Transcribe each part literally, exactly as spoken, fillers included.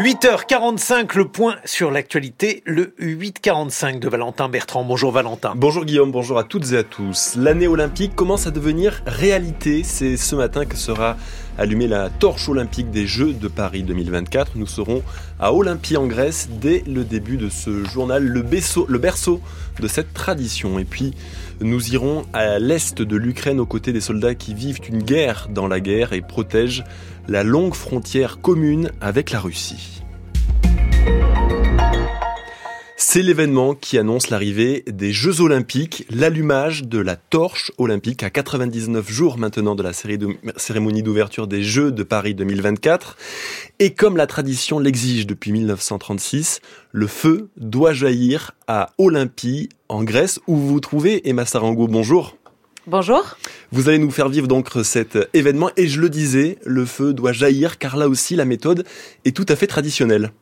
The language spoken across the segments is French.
huit heures quarante-cinq, le point sur l'actualité, le huit quarante-cinq de Valentin Bertrand. Bonjour Valentin. Bonjour Guillaume, bonjour à toutes et à tous. L'année olympique commence à devenir réalité. C'est ce matin que sera allumée la torche olympique des Jeux de Paris deux mille vingt-quatre. Nous serons à Olympie en Grèce dès le début de ce journal, le berceau, le berceau de cette tradition. Et puis nous irons à l'est de l'Ukraine aux côtés des soldats qui vivent une guerre dans la guerre et protègent la longue frontière commune avec la Russie. C'est l'événement qui annonce l'arrivée des Jeux Olympiques, l'allumage de la torche olympique à quatre-vingt-dix-neuf jours maintenant de la cérémonie d'ouverture des Jeux de Paris deux mille vingt-quatre. Et comme la tradition l'exige depuis mille neuf cent trente-six, le feu doit jaillir à Olympie, en Grèce, où vous vous trouvez. Emma Sarango, bonjour. Bonjour. Vous allez nous faire vivre donc cet événement et je le disais, le feu doit jaillir car là aussi la méthode est tout à fait traditionnelle.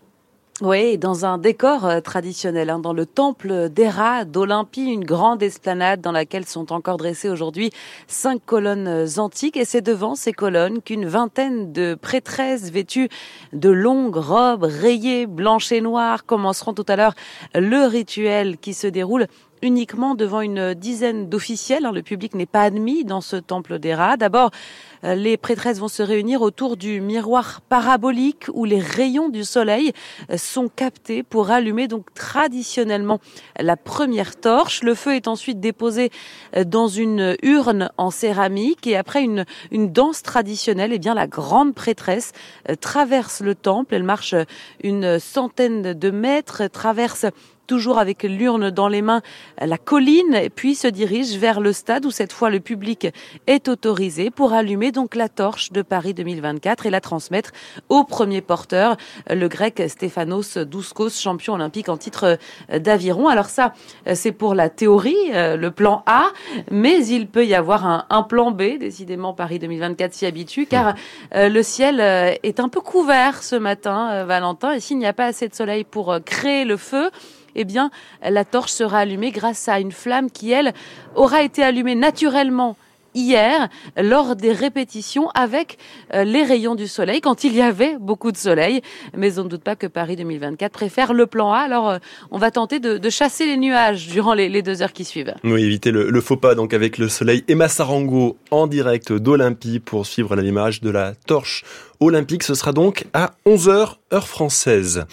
Oui, dans un décor euh, traditionnel, hein, dans le temple d'Héra d'Olympie, une grande esplanade dans laquelle sont encore dressées aujourd'hui cinq colonnes antiques. Et c'est devant ces colonnes qu'une vingtaine de prêtresses vêtues de longues robes rayées, blanches et noires commenceront tout à l'heure le rituel qui se déroule uniquement devant une dizaine d'officiels. Le public n'est pas admis dans ce temple d'Héra. D'abord, les prêtresses vont se réunir autour du miroir parabolique où les rayons du soleil sont captés pour allumer donc traditionnellement la première torche. Le feu est ensuite déposé dans une urne en céramique et après une, une danse traditionnelle, eh bien la grande prêtresse traverse le temple. Elle marche une centaine de mètres, traverse toujours avec l'urne dans les mains, la colline, puis se dirige vers le stade où cette fois le public est autorisé pour allumer donc la torche de Paris deux mille vingt-quatre et la transmettre au premier porteur, le grec Stéphanos Douskos, champion olympique en titre d'aviron. Alors ça, c'est pour la théorie, le plan A, mais il peut y avoir un, un plan B. Décidément, Paris deux mille vingt-quatre s'y habitue, car euh, le ciel est un peu couvert ce matin, euh, Valentin, et s'il n'y a pas assez de soleil pour euh, créer le feu, eh bien, la torche sera allumée grâce à une flamme qui, elle, aura été allumée naturellement hier lors des répétitions avec euh, les rayons du soleil, quand il y avait beaucoup de soleil. Mais on ne doute pas que Paris deux mille vingt-quatre préfère le plan A. Alors, euh, on va tenter de, de chasser les nuages durant les, les deux heures qui suivent. Oui, éviter le, le faux pas donc avec le soleil. Emma Sarango en direct d'Olympie pour suivre l'allumage de la torche olympique. Ce sera donc à onze heures, heure française.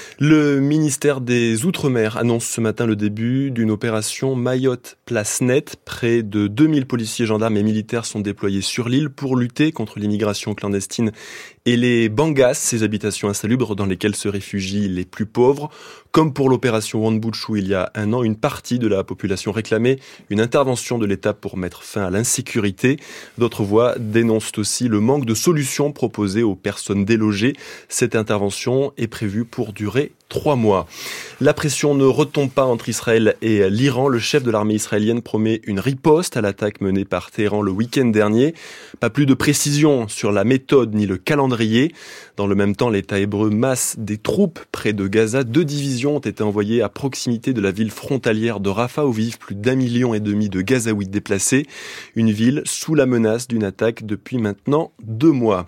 Le ministère des Outre-mer annonce ce matin le début d'une opération Mayotte Place Nette. Près de deux mille policiers, gendarmes et militaires sont déployés sur l'île pour lutter contre l'immigration clandestine et les bangas, ces habitations insalubres dans lesquelles se réfugient les plus pauvres. Comme pour l'opération Wambouchou il y a un an, une partie de la population réclamait une intervention de l'État pour mettre fin à l'insécurité. D'autres voix dénoncent aussi le manque de solutions proposées aux personnes délogées. Cette intervention est prévue pour durer trois mois. La pression ne retombe pas entre Israël et l'Iran. Le chef de l'armée israélienne promet une riposte à l'attaque menée par Téhéran le week-end dernier. Pas plus de précision sur la méthode ni le calendrier. Dans le même temps, l'État hébreu masse des troupes près de Gaza. Deux divisions ont été envoyées à proximité de la ville frontalière de Rafah où vivent plus d'un million et demi de Gazaouites déplacés. Une ville sous la menace d'une attaque depuis maintenant deux mois.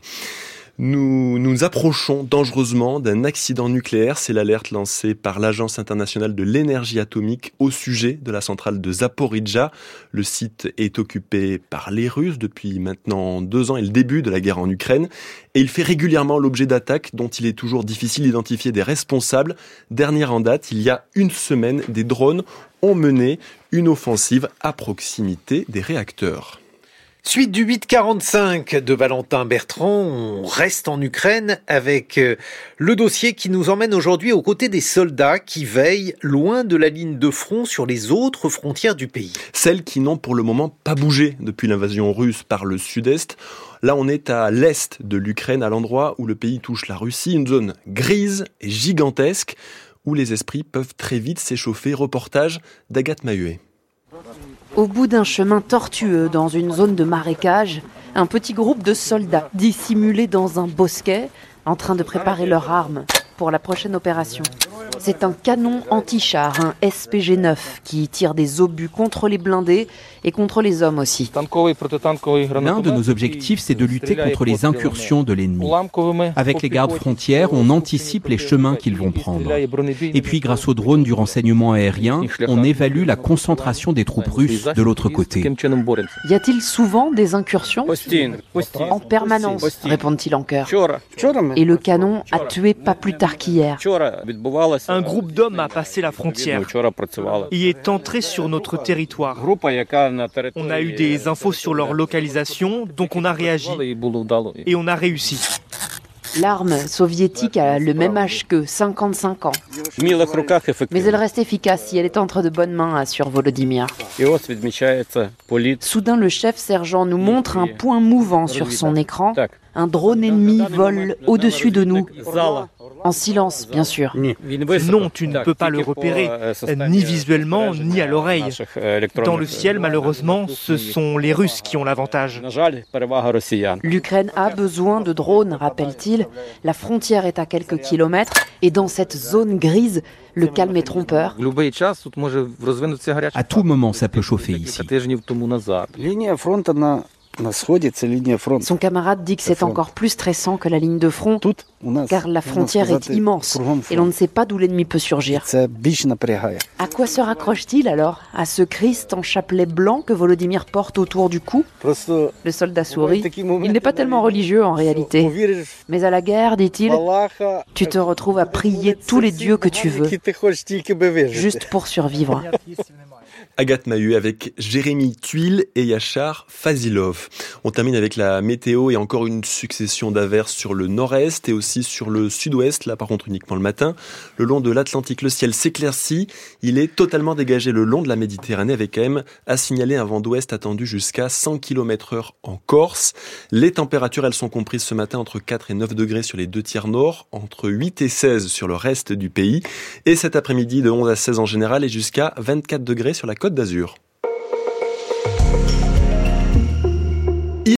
Nous nous approchons dangereusement d'un accident nucléaire. C'est l'alerte lancée par l'Agence internationale de l'énergie atomique au sujet de la centrale de Zaporijjia. Le site est occupé par les Russes depuis maintenant deux ans et le début de la guerre en Ukraine. Et il fait régulièrement l'objet d'attaques dont il est toujours difficile d'identifier des responsables. Dernière en date, il y a une semaine, des drones ont mené une offensive à proximité des réacteurs. Suite du huit quarante-cinq de Valentin Bertrand, on reste en Ukraine avec le dossier qui nous emmène aujourd'hui aux côtés des soldats qui veillent loin de la ligne de front sur les autres frontières du pays. Celles qui n'ont pour le moment pas bougé depuis l'invasion russe par le sud-est. Là, on est à l'est de l'Ukraine, à l'endroit où le pays touche la Russie, une zone grise et gigantesque où les esprits peuvent très vite s'échauffer. Reportage d'Agathe Mahuet. Au bout d'un chemin tortueux dans une zone de marécage, un petit groupe de soldats dissimulés dans un bosquet en train de préparer leurs armes pour la prochaine opération. C'est un canon anti-char, un S P G neuf, qui tire des obus contre les blindés et contre les hommes aussi. L'un de nos objectifs, c'est de lutter contre les incursions de l'ennemi. Avec les gardes frontières, on anticipe les chemins qu'ils vont prendre. Et puis, grâce aux drones du renseignement aérien, on évalue la concentration des troupes russes de l'autre côté. Y a-t-il souvent des incursions ? En permanence, répondent-ils en chœur. Et le canon a tué pas plus tard qu'hier. Un groupe d'hommes a passé la frontière et est entré sur notre territoire. On a eu des infos sur leur localisation, donc on a réagi et on a réussi. L'arme soviétique a le même âge qu'eux, cinquante-cinq ans. Mais elle reste efficace si elle est entre de bonnes mains, assure Volodymyr. Soudain, le chef-sergent nous montre un point mouvant sur son écran. Un drone ennemi vole au-dessus de nous. En silence, bien sûr. Non, tu ne peux pas le repérer, ni visuellement, ni à l'oreille. Dans le ciel, malheureusement, ce sont les Russes qui ont l'avantage. L'Ukraine a besoin de drones, rappelle-t-il. La frontière est à quelques kilomètres et dans cette zone grise, le calme est trompeur. À tout moment, ça peut chauffer ici. Son camarade dit que c'est encore plus stressant que la ligne de front, car la frontière est immense et l'on ne sait pas d'où l'ennemi peut surgir. À quoi se raccroche-t-il alors ? À ce Christ en chapelet blanc que Volodymyr porte autour du cou ? Le soldat sourit. Il n'est pas tellement religieux en réalité. Mais à la guerre, dit-il, tu te retrouves à prier tous les dieux que tu veux, juste pour survivre. Agathe Mahut avec Jérémy Tuile et Yachar Fazilov. On termine avec la météo et encore une succession d'averses sur le nord-est et aussi sur le sud-ouest, là par contre uniquement le matin. Le long de l'Atlantique, le ciel s'éclaircit. Il est totalement dégagé le long de la Méditerranée avec quand même à signaler un vent d'ouest attendu jusqu'à cent kilomètres heure en Corse. Les températures, elles sont comprises ce matin entre quatre et neuf degrés sur les deux tiers nord, entre huit et seize sur le reste du pays. Et cet après-midi de onze à seize en général et jusqu'à vingt-quatre degrés sur la Côte d'Azur.